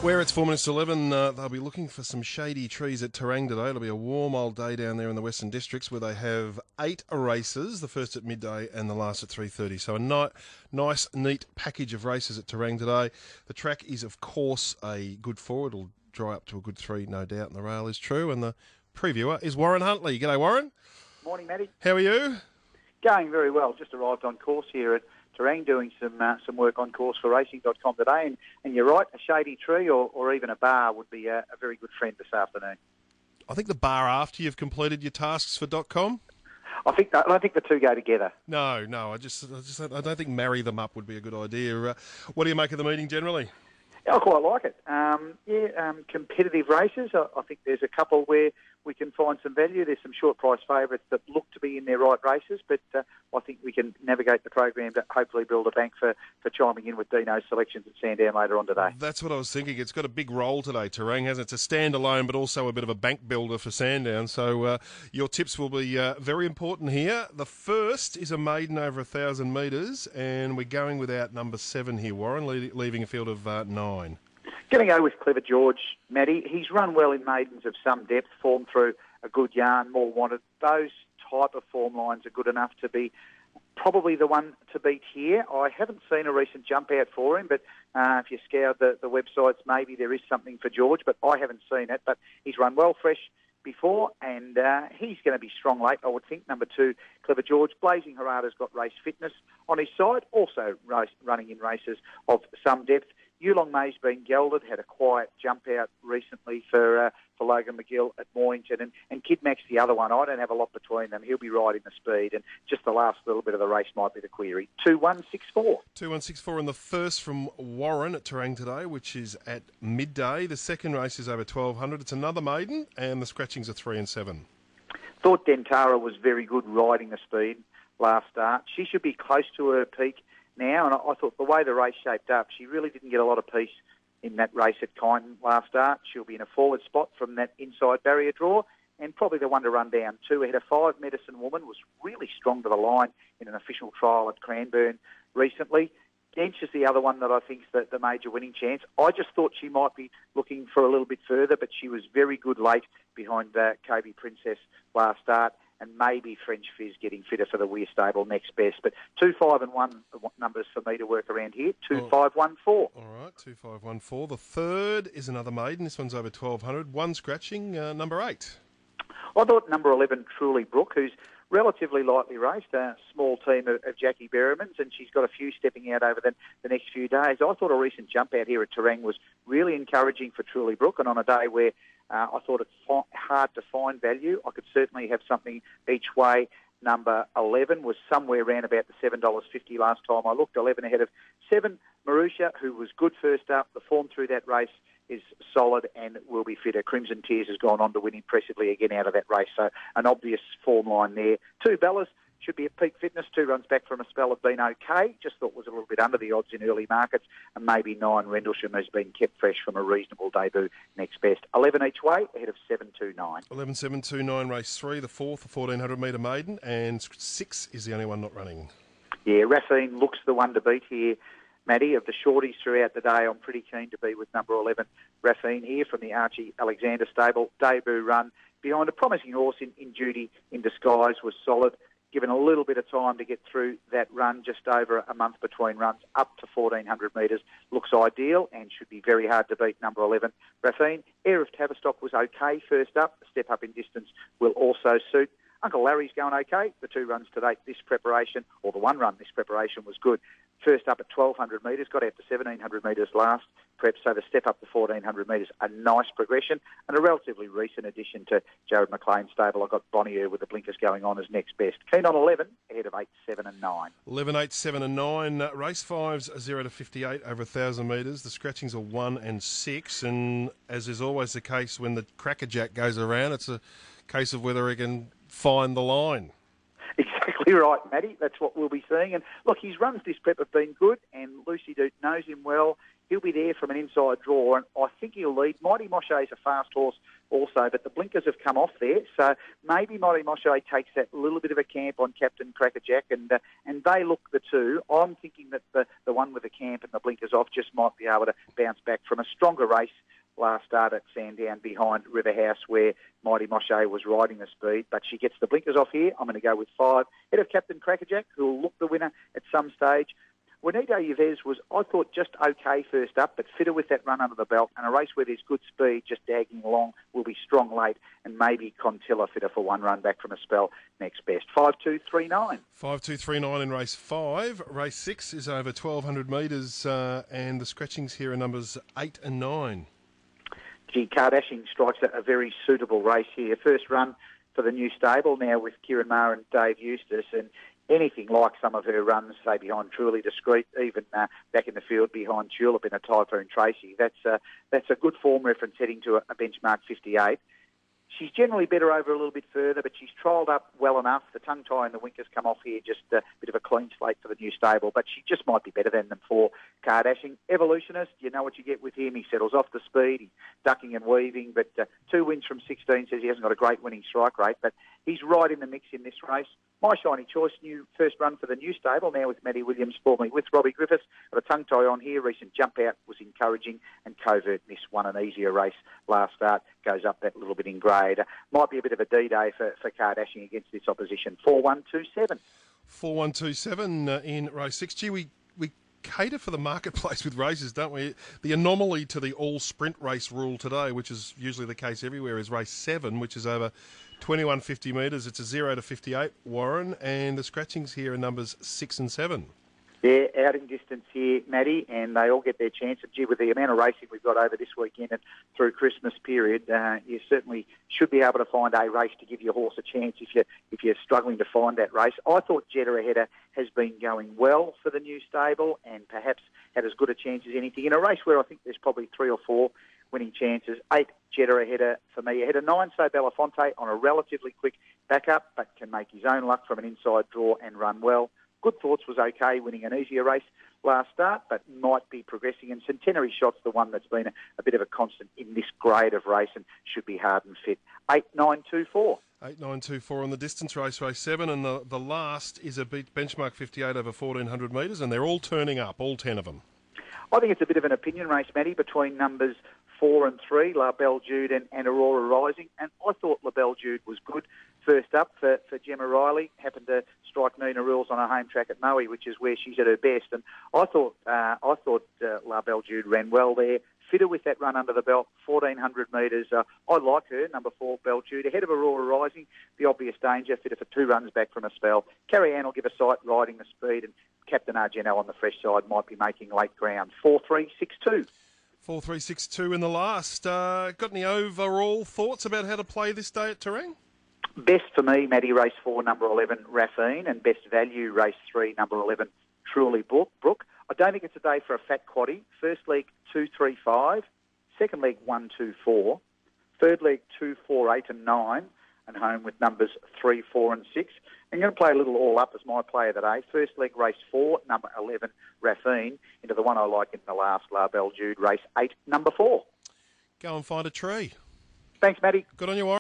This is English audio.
Where it's 4 minutes to 11, they'll be looking for some shady trees at Terang today. It'll be a warm old day down there in the Western Districts where they have 8 races, the first at midday and the last at 3:30. So a nice, neat package of races at Terang today. The track is, of course, a good 4. It'll dry up to a good 3, no doubt, and the rail is true. And the previewer is Warren Huntley. G'day, Warren. Morning, Matty. How are you? Going very well. Just arrived on course here at Terang, doing some work on course for racing.com today. And you're right, a shady tree or even a bar would be a very good friend this afternoon. I think the bar after you've completed your tasks for .com. I don't think the two go together. No, I don't think marry them up would be a good idea. What do you make of the meeting generally? I quite like it. Competitive races. I think there's a couple where we can find some value. There's some short price favourites that look to be in their right races, but I think we can navigate the program to hopefully build a bank for chiming in with Dino's selections at Sandown later on today. That's what I was thinking. It's got a big role today, Terang, hasn't it? It's a standalone, but also a bit of a bank builder for Sandown. So your tips will be very important here. The first is a maiden over 1,000 metres, and we're going without number 7 here, Warren, leaving a field of 9. Going to go with Clever George, Matty. He's run well in maidens of some depth, formed through a good yarn, more wanted. Those type of form lines are good enough to be probably the one to beat here. I haven't seen a recent jump out for him, but if you scour the websites, maybe there is something for George, but I haven't seen it. But he's run well fresh before, and he's going to be strong late, I would think. Number 2, Clever George. Blazing Harada's got race fitness on his side, also running in races of some depth. Yulong May's been gelded, had a quiet jump out recently for Logan McGill at Mornington, and Kid Max the other one. I don't have a lot between them. He'll be riding the speed, and just the last little bit of the race might be the query. 2-1-6-4. 2-1-6-4 in the first from Warren at Terang today, which is at midday. The second race is over 1,200. It's another maiden, and the scratchings are 3 and 7. Thought Dentara was very good riding the speed last start. She should be close to her peak now, and I thought the way the race shaped up, she really didn't get a lot of peace in that race at Kyneton last start. She'll be in a forward spot from that inside barrier draw, and probably the one to run down. 2 ahead of 5, Medicine Woman, was really strong to the line in an official trial at Cranbourne recently. Gench is the other one that I think is the major winning chance. I just thought she might be looking for a little bit further, but she was very good late behind Kobe Princess last start, and maybe French Fizz getting fitter for the Weir stable next best. But 2, 5 and 1 numbers for me to work around here. 2, 5, 1, 4. All right, 2, 5, 1, 4. The third is another maiden. This one's over 1,200. 1 scratching, number 8. I thought number 11, Truly Brook, who's relatively lightly raced, a small team of Jackie Berrimans, and she's got a few stepping out over the next few days. I thought a recent jump out here at Terang was really encouraging for Truly Brook, and on a day where I thought it's hard to find value, I could certainly have something each way. Number 11 was somewhere around about the $7.50 last time I looked. 11 ahead of 7, Marusha, who was good first up. The form through that race is solid and will be fitter. Crimson Tears has gone on to win impressively again out of that race, so an obvious form line there. 2, Bellas, should be at peak fitness. 2 runs back from a spell have been okay. Just thought was a little bit under the odds in early markets. And maybe 9, Rendlesham, has been kept fresh from a reasonable debut next best. 11 each way, ahead of 7-2-9. 11, 7, 2, 9, race 3, the fourth, the 1,400 metre maiden, and 6 is the only one not running. Yeah, Racine looks the one to beat here, Matty. Of the shorties throughout the day, I'm pretty keen to be with number 11, Racine here from the Archie Alexander stable. Debut run behind a promising horse in Duty in Disguise was solid. Given a little bit of time to get through that run, just over a month between runs, up to 1,400 metres, looks ideal and should be very hard to beat. Number 11, Racine. Heir of Tavistock was okay first up. A step up in distance will also suit. Uncle Larry's going okay. The 2 runs to date this preparation, or the 1 run this preparation, was good. First up at 1,200 metres, got out to 1,700 metres last prep, so the step up to 1,400 metres, a nice progression, and a relatively recent addition to Jared McLean's stable. I got Bonnier with the blinkers going on as next best. Keen on 11, ahead of 8, 7 and 9. 11, 8, 7 and 9. Race 5's 0 to 58 over 1,000 metres. The scratchings are 1 and 6, and as is always the case when the crackerjack goes around, it's a case of whether he can find the line. Exactly right, Matty. That's what we'll be seeing. And look, his runs this prep have been good, and Lucy Doot knows him well. He'll be there from an inside draw, and I think he'll lead. Mighty Moshe is a fast horse also, but the blinkers have come off there. So maybe Mighty Moshe takes that little bit of a camp on Captain Crackerjack, and they look the two. I'm thinking that the one with the camp and the blinkers off just might be able to bounce back from a stronger race last start at Sandown behind Riverhouse, where Mighty Moshe was riding the speed, but she gets the blinkers off here. I'm going to go with 5. Head of Captain Crackerjack, who will look the winner at some stage. Juanito Yves was, I thought, just okay first up, but fitter with that run under the belt, and a race where there's good speed just dagging along will be strong late, and maybe Contilla fitter for one run back from a spell next best. 5-2-3-9. 5-2-3-9 in race 5. Race 6 is over 1,200 metres, and the scratchings here are numbers 8 and 9. Gee, Kardashian strikes a very suitable race here. First run for the new stable now with Kieran Maher and Dave Eustace, and anything like some of her runs, say behind Truly Discreet, even back in the field behind Tulip in a Typhoon Tracy, that's a good form reference heading to a benchmark 58. She's generally better over a little bit further, but she's trialled up well enough. The tongue tie and the winkers come off here, just a bit of a clean slate for the new stable, but she just might be better than them for Kardashian. Evolutionist, you know what you get with him. He settles off the speed, he's ducking and weaving, but 2 wins from 16 says he hasn't got a great winning strike rate, but he's right in the mix in this race. My Shiny Choice, new first run for the new stable, now with Maddie Williams, formerly with Robbie Griffiths. Got a tongue tie on here. Recent jump out was encouraging, and Covert Miss won an easier race last start. Goes up that little bit in grade. Might be a bit of a D-day for Kardashian against this opposition. 4-1-2-7. 4-1-2-7 in race 6. Gee, we cater for the marketplace with races, don't we? The anomaly to the all-sprint race rule today, which is usually the case everywhere, is race 7, which is over 2150 metres. It's a 0-58, Warren, and the scratchings here are numbers 6 and 7. Yeah, out in distance here, Maddie, and they all get their chance. And gee, with the amount of racing we've got over this weekend and through Christmas period, you certainly should be able to find a race to give your horse a chance if you're struggling to find that race. I thought Jetta Ahead has been going well for the new stable and perhaps had as good a chance as anything in a race where I think there's probably 3 or 4 winning chances. 8 Jetta Ahead for me. Ahead of 9 So Belafonte on a relatively quick backup, but can make his own luck from an inside draw and run well. Good Thoughts was okay, winning an easier race last start, but might be progressing. And Centenary Shot's the one that's been a bit of a constant in this grade of race and should be hard and fit. 8-9-2-4. 8-9-2-4 on the distance race 7, and the last is a benchmark 58 over 1,400 metres, and they're all turning up, all 10 of them. I think it's a bit of an opinion race, Matty, between numbers 4 and 3, La Belle Jude and Aurora Rising, and I thought La Belle Jude was good first up for Gemma Riley. Happened to strike Nina Rules on her home track at Moe, which is where she's at her best, and I thought La Belle Jude ran well there. Fitter with that run under the belt, 1,400 metres. I like her, number 4, Belle Jude. Ahead of Aurora Rising, the obvious danger, fitter for 2 runs back from a spell. Carrie Ann will give a sight riding the speed, and Captain Argento on the fresh side might be making late ground. 4-3-6-2. 4-3-6-2 in the last. Got any overall thoughts about how to play this day at Terang? Best for me, Maddie, race 4, number 11, Raffine, and best value, race 3, number 11, Truly Brook. I don't think it's a day for a fat quaddie. First leg, 2-3-5. Second leg, 1-2-4. Third leg, 2-4, 8 and 9. And home with numbers 3, 4 and 6. I'm going to play a little all up as my play of the day. First leg, race 4, number 11, Raffine, into the one I like in the last, La Belle Jude, race 8, number 4. Go and find a tree. Thanks, Matty. Good on you, Warren.